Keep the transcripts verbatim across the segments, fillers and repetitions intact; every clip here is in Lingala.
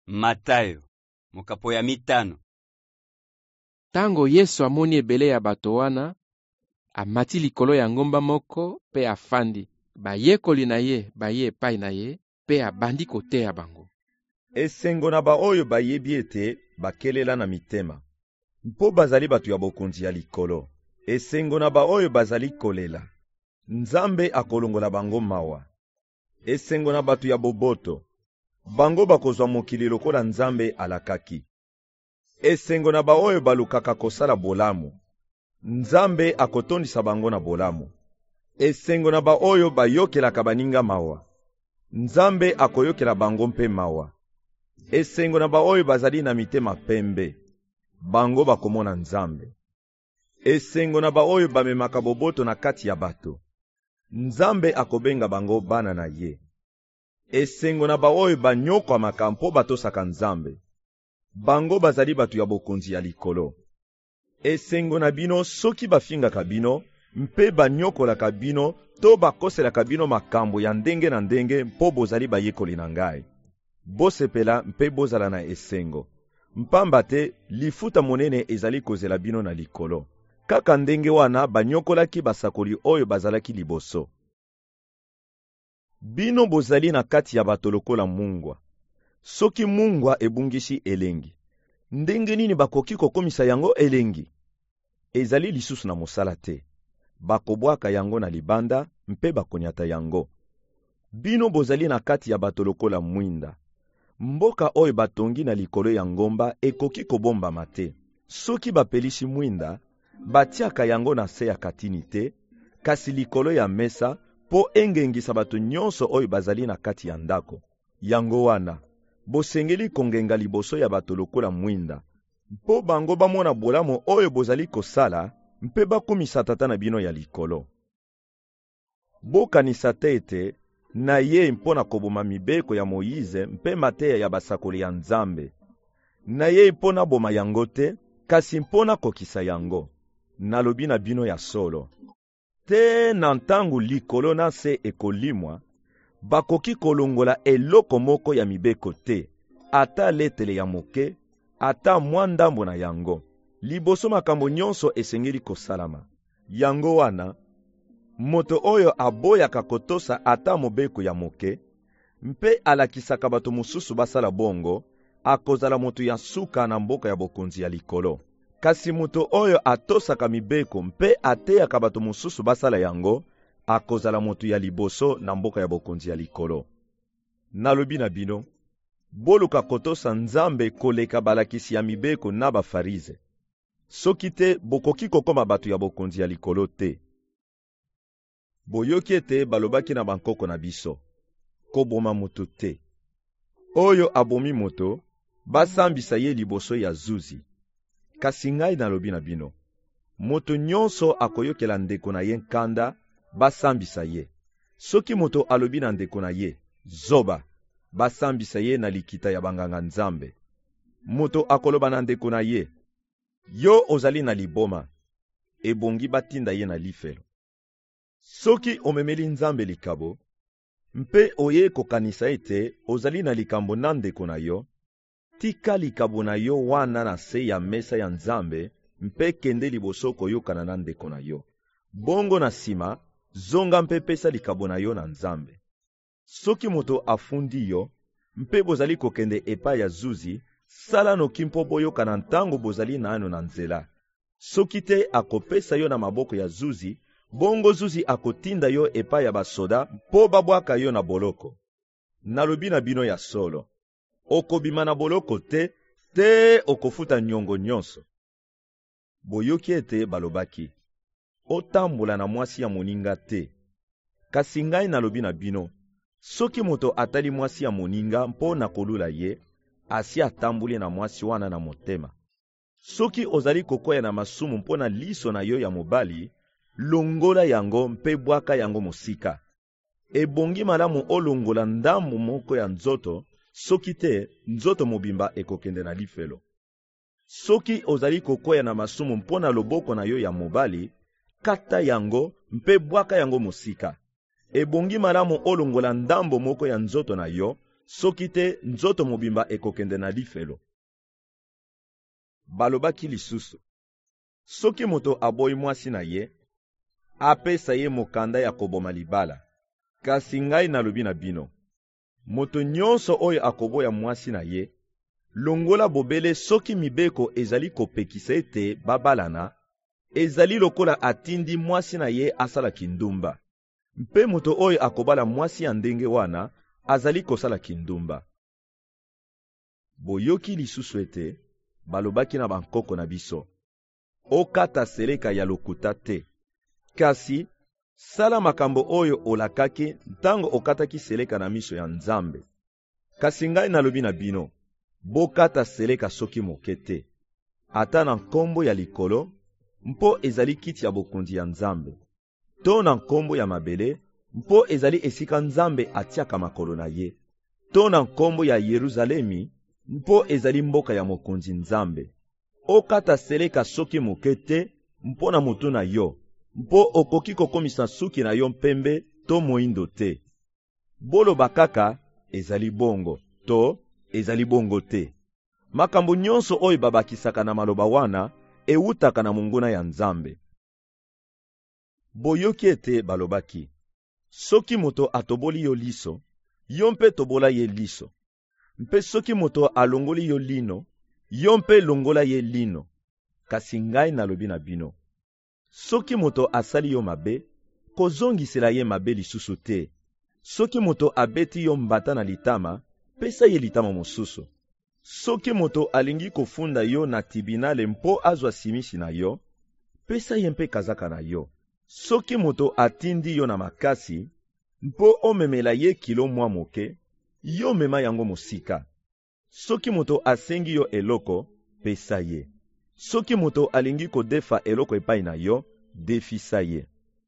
Matayo, mokapo ya mitano. Tango Yesu amoni ebele ya bato wana, amati likolo ya ngomba moko pe afandi. Bayekoli na ye baye epai na ye pe abandi koteya bango. Esengo na ba oyo bayebi ete bakelela na mitema, mpo bazali bato ya bokonzi ya likolo. Esengo na ba oyo bazali kolela, Nzambe akolongola bango mawa. Esengo na bato ya boboto, bango bakozwa mokili lokola Nzambe alakaki. Esengo na ba oyo balukaka kosala bolamu, Nzambe akotondisa bango na bolamu. Esengo na ba oyo bayokelaka baninga mawa, Nzambe akoyokela bango mpe mawa. Esengo na ba oyo bazali na mitema pembe, bango bakomona Nzambe. Esengo na ba oyo bamemaka boboto na kati ya bato, Nzambe akobenga bango bana na ye. Esengo na ba oyo banyokwamaka mpo batosaka Nzambe, bango bazali bato ya bokonzi ya likolo. Esengo na bino soki bafingaka bino, mpe banyokolaka bino to bakoselaka bino makambo ya ndenge na ndenge mpo bozali bayekoli na ngai. Bosepela mpe bozala na esengo, mpamba te lifuta monene ezali kozela bino na likolo, kaka ndenge wana banyokolaki basakoli oyo bazalaki liboso. Bino bozali na kati ya bato lokola mungwa. Soki mungwa ebungisi elengi, ndenge nini bakoki kokomisa yango elengi? Ezali lisusu na mosala te. Bakobwaka yango na libanda mpe bakonyata yango. Bino bozali na kati ya bato lokola mwinda. Mboka oyo batongi na likolo ya ngomba ekoki kobombama te. Soki bapelisi mwinda, batiaka yango na se ya katini te, kasi likolo ya mesa po engengisa bato nyonso oyo bazali na kati ya ndako. Yango wana, bosengeli kongenga liboso ya bato lokola mwinda, mpo bango bamona bolamu oyo bozali kosala, mpe bakumisa tata na bino ya likolo. Bokanisa te ete na ye mpona koboma mibeko ya Moyize mpe mateya ya basakoli ya Nzambe. Na ye mpona boma yango te, kasi mpona kokisa yango. Nalobi na bino ya solo. Te na ntango likolo na se ekolimwa, bakoki kolongola eloko moko ya mibeko te, ata letele ya moke, ata mwa ndambo na yango. Liboso makambo nyonso esengeli kosalama. Yango wana, moto oyo aboyaka kotosa ata mobeko ya moke, mpe alakisaka bato mosusu basala bongo, akozala moto ya suka na mboka ya bokonzi ya likolo. Kasi moto oyo atosaka mibeko mpe ateyaka bato mosusu basala yango, akozala moto ya liboso na mboka ya bokonzi ya likolo. Nalobi na bino, boluka kotosa Nzambe koleka balakisi ya mibeko na bafarize. Soki te bokoki kokoma bato ya bokonzi ya likolo te. Boyoki ete balobaki na bankoko na biso, koboma moto te. Oyo abomi moto, basambisa ye liboso ya zuzi. Kasi ngai nalobi na bino, moto nyonso akoyokela ndeko na ye nkanda, basambisa ye. Soki moto alobi na ndeko na ye, zoba, basambisa ye na likita ya banganga Nzambe. Moto akoloba na ndeko na ye, yo ozali na liboma, ebongi batinda ye na lifelo. Soki omemeli Nzambe likabo, mpe oye kokanisa ete ozali na likambo na ndeko na yo, tika likabo na yo wana na se ya mesa ya Nzambe, mpe kende liboso koyokana na ndeko na yo. Bongo na sima, zonga mpe pesa likabo na yo na Nzambe. Soki moto afundi yo, mpe bozali kokende epai ya zuzi, sala noki mpo boyokana ntango bozali nano na nzela. Soki te akopesa yo na maboko ya zuzi, bongo zuzi akotinda yo epai ya basoda mpo babwaka yo na boloko. Nalobi na bino ya solo, okobima na boloko te, te okofuta nyongo nyonso. Boyoki ete balobaki, otambola na mwasi ya moninga te. Kasi ngai nalobi na bino, soki moto atali mwasi ya moninga mpo na kolula ye, asi atambuli na mwasi wana na motema. Soki ozali kokoya na masumu mpo na liso na yo ya mobali, longola yango mpe bwaka yango mosika. Ebongi malamu olongola ndambo moko ya nzoto, soki te nzoto mobimba ekokende na lifelo. Soki ozali kokoya na masumu mpo na loboko na yo ya mobali, kata yango mpe bwaka yango mosika. Ebongi malamu olongola ndambo moko ya nzoto na yo, soki te nzoto mobimba ekokende na lifelo. Balobaki lisusu, soki moto aboyi mwasi na ye, apesa ye mokanda ya koboma libala. Kasi ngai nalobi na bino, moto nyonso oyo akoboya mwasi na ye, longola bobele soki mibeko ezali kopekisa ete babalana, ezali lokola atindi mwasi na ye asala kindumba. Mpe moto oyo akobala mwasi ya ndenge wana, azali kosala kindumba. Boyoki lisusu ete, balobaki na bankoko na biso, okata seleka ya lokuta te. Kasi, sala makambo oyo olakaki ntango okataki seleka na miso ya Nzambe. Kasi ngai nalobi na bino, bokata seleka soki moke te, ata na nkombo ya likolo, mpo ezali kiti ya bokonzi ya Nzambe, to na nkombo ya mabele, mpo ezali esika Nzambe atiaka makolo na ye, to na nkombo ya Yeruzalemi, mpo ezali mboka ya mokonzi Nzambe. Okata seleka soki moke te, mpo na motu na yo, mpo okoki kokomisa suki na yo mpembe to moindo te. Boloba kaka ezali bongo, to ezali bongo te. Makambo nyonso oyo babakisaka na maloba wana, ewutaka na monguna ya Nzambe. Boyoki ete balobaki, soki moto atoboli yo liso, yo mpe tobola ye liso. Mpe soki moto alongoli yo lino, yo mpe longola ye lino. Kasi ngai nalobi na bino, soki moto asali yo mabe, kozongisela ye mabe lisusu te. Soki moto abeti yo mbata na litama, pesa ye litama mosusu. Soki moto alingi kofunda yo na tribunale mpo azwa simisi na yo, pesa ye mpe kazaka na yo. Soki moto atindi yo na makasi, mpo omemela ye kilo mwa moke, yo mema yango mosika. Soki moto asengi yo eloko, pesa ye. Soki moto alingi kodefa eloko epai na yo, defisa ye.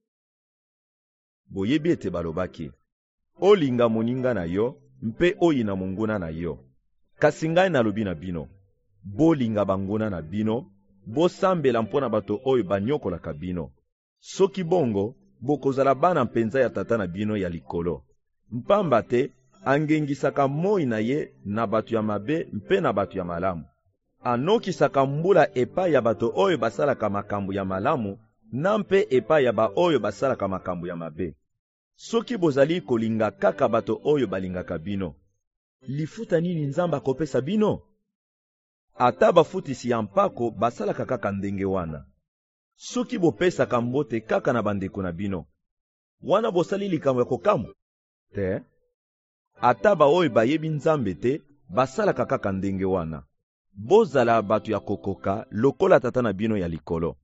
Boyebi ete balobaki, olinga moninga na yo, mpe oyina monguna na yo. Kasi ngai nalobi na bino, bolinga banguna na bino, bosambela mpona bato oyo banyokolaka bino. Soki bongo, bokozala bana mpenza ya tata na bino ya likolo. Mpamba te, angengisaka moi na ye na bato ya mabe mpe na bato ya malamu. Anokisaka mbula epai ya bato oyo basalaka makambo ya malamu, na mpe epai ya ba oyo basalaka makambo ya mabe. Soki bozali kolinga kaka bato oyo balingaka bino, lifuta nini Nzambe akopesa bino? Ata bafutisi ya mpako basalaka kaka ndenge wana. Soki bopesaka mbote kaka na bandeko na bino, wana bosali likambo ya kokamwa te? Ata ba oyo bayebi Nzambe te, basalaka kaka ndenge wana. Bozala bato ya kokoka lokola tata na bino ya likolo.